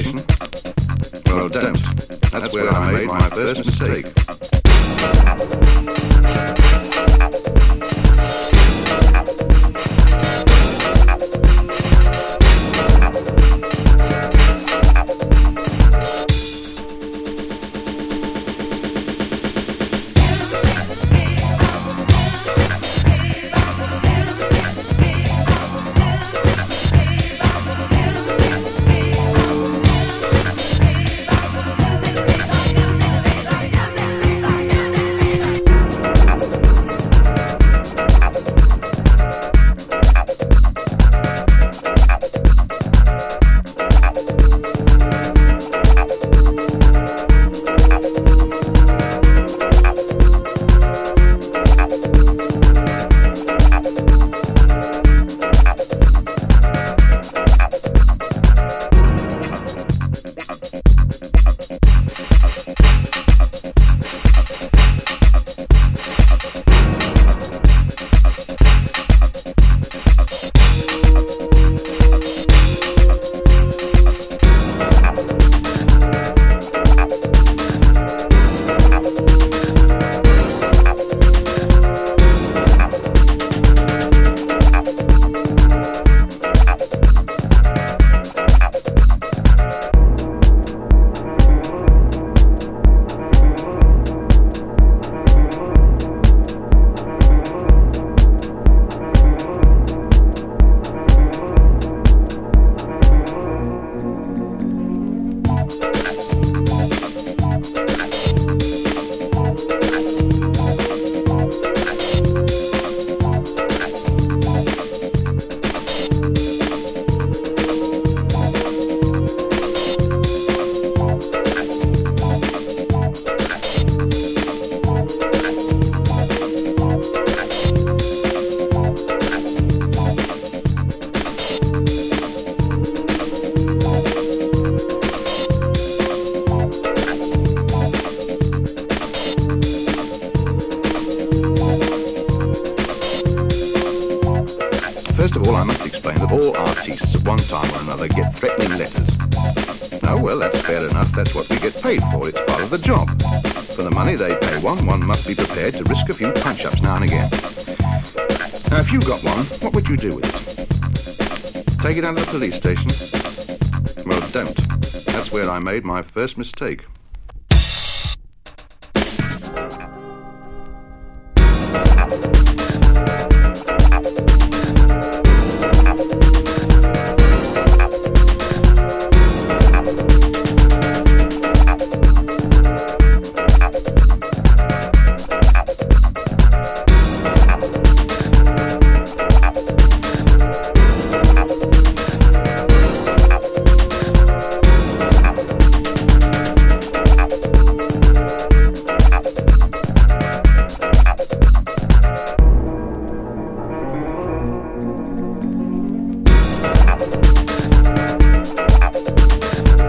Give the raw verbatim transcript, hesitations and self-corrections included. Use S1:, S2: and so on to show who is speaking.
S1: station? Well, don't. That's where I made my first mistake. First of all, I must explain that all artistes at one time or another get threatening letters. Oh, well, that's fair enough. That's what we get paid for. It's part of the job. For the money they pay one, one must be prepared to risk a few punch-ups now and again. Now, if you got one, what would you do with it? Take it out of the police station? Well, don't. That's where I made my first mistake.